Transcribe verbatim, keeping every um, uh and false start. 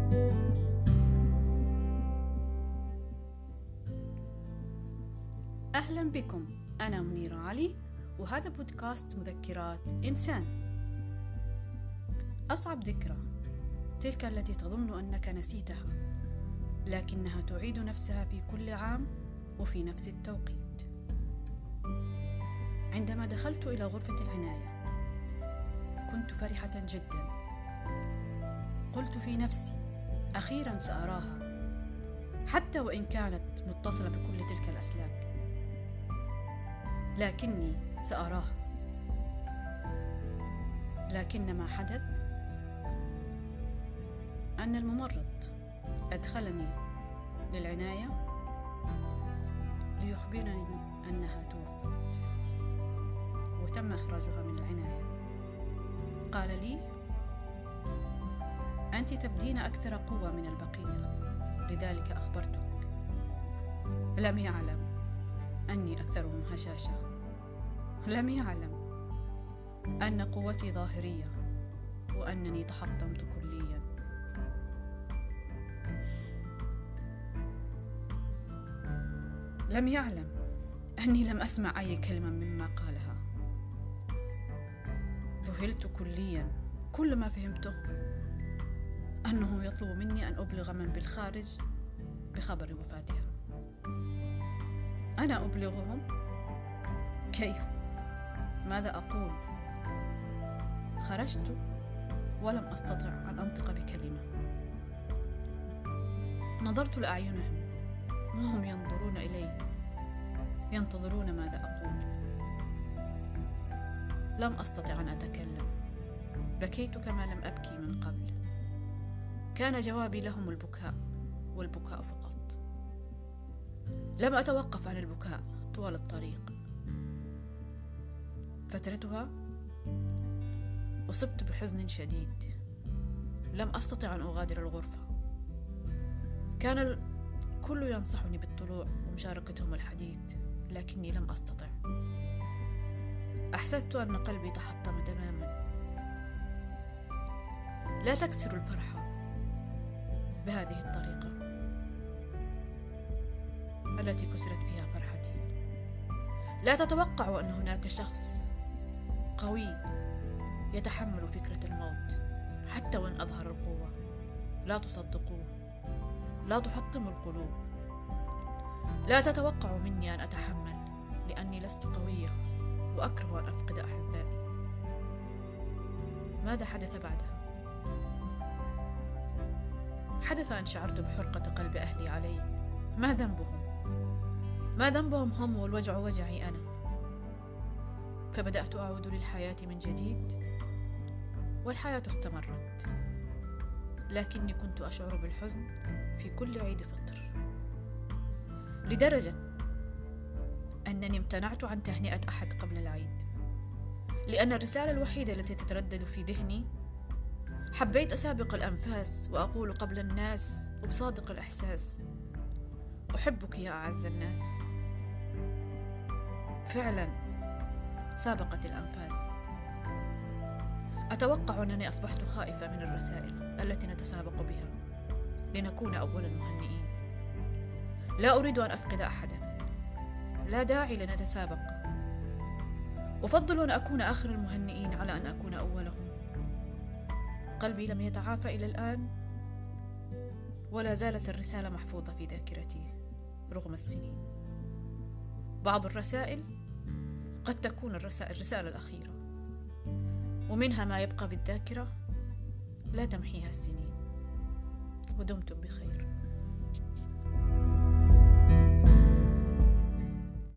أهلا بكم، أنا منيرة علي وهذا بودكاست مذكرات إنسان. أصعب ذكرى تلك التي تظن أنك نسيتها، لكنها تعيد نفسها في كل عام وفي نفس التوقيت. عندما دخلت إلى غرفة العناية كنت فرحة جدا. قلت في نفسي أخيرا سأراها، حتى وإن كانت متصلة بكل تلك الأسلاك، لكني سأراها. لكن ما حدث أن الممرض أدخلني للعناية ليخبرني أنها توفت وتم إخراجها من العناية. قال لي: أنت تبدين أكثر قوة من البقية، لذلك أخبرتك. لم يعلم أني أكثرهم هشاشة. لم يعلم أن قوتي ظاهرية وأنني تحطمت كليا. لم يعلم أني لم أسمع أي كلمة مما قالها. ذهلت كليا. كل ما فهمته أنه يطلب مني أن أبلغ من بالخارج بخبر وفاتها. أنا أبلغهم؟ كيف؟ ماذا أقول؟ خرجت ولم أستطع أن أنطق بكلمة. نظرت لأعينهم وهم ينظرون إلي، ينتظرون ماذا أقول. لم أستطع أن أتكلم. بكيت كما لم أبكي من قبل. كان جوابي لهم البكاء، والبكاء فقط. لم أتوقف عن البكاء طوال الطريق. فترتها أصبت بحزن شديد. لم أستطع أن أغادر الغرفة. كان الكل ينصحني بالطلوع ومشاركتهم الحديث، لكني لم أستطع. أحسست أن قلبي تحطم تماما. لا تكسر الفرحة بهذه الطريقة التي كسرت فيها فرحتي. لا تتوقعوا أن هناك شخص قوي يتحمل فكرة الموت حتى وإن أظهر القوة. لا تصدقوه. لا تحطموا القلوب. لا تتوقعوا مني أن أتحمل، لأني لست قوية وأكره أن أفقد أحبائي. ماذا حدث بعدها؟ حدث أن شعرت بحرقة قلب أهلي علي. ما ذنبهم؟ ما ذنبهم هم والوجع وجعي أنا؟ فبدأت أعود للحياة من جديد، والحياة استمرت، لكني كنت أشعر بالحزن في كل عيد فطر، لدرجة أنني امتنعت عن تهنئة أحد قبل العيد، لأن الرسالة الوحيدة التي تتردد في ذهني: حبيت أسابق الأنفاس وأقول قبل الناس وبصادق الإحساس: أحبك يا أعز الناس. فعلا سابقت الأنفاس. أتوقع أنني أصبحت خائفة من الرسائل التي نتسابق بها لنكون أول المهنئين. لا أريد أن أفقد أحدا. لا داعي لنتسابق. أفضل أن أكون آخر المهنئين على أن أكون أولهم. قلبي لم يتعافى إلى الآن، ولا زالت الرسالة محفوظة في ذاكرتي رغم السنين. بعض الرسائل قد تكون الرسائل الرسالة الأخيرة، ومنها ما يبقى بالذاكرة لا تمحيها السنين. ودمتم بخير.